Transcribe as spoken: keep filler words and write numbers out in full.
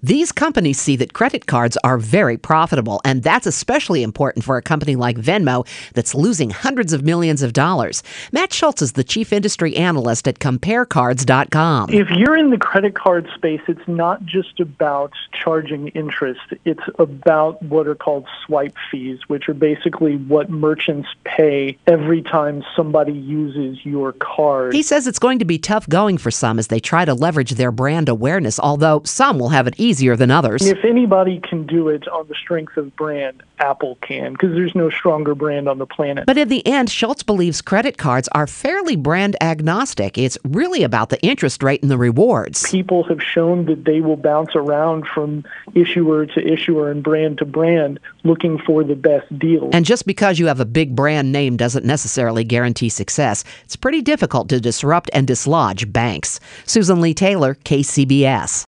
These companies see that credit cards are very profitable, and that's especially important for a company like Venmo that's losing hundreds of millions of dollars. Matt Schultz is the chief industry analyst at compare cards dot com. If you're in the credit card space, it's not just about charging interest. It's about what are called swipe fees, which are basically what merchants pay every time somebody uses your card. He says it's going to be tough going for some as they try to leverage their brand awareness, although some will have it easier than others. If anybody can do it on the strength of brand, Apple can, because there's no stronger brand on the planet. But in the end, Schultz believes credit cards are fairly brand agnostic. It's really about the interest rate and the rewards. People have shown that they will bounce around from issuer to issuer and brand to brand looking for the best deal. And just because you have a big brand name doesn't necessarily guarantee success. It's pretty difficult to disrupt and dislodge banks. Susan Lee Taylor, K C B S.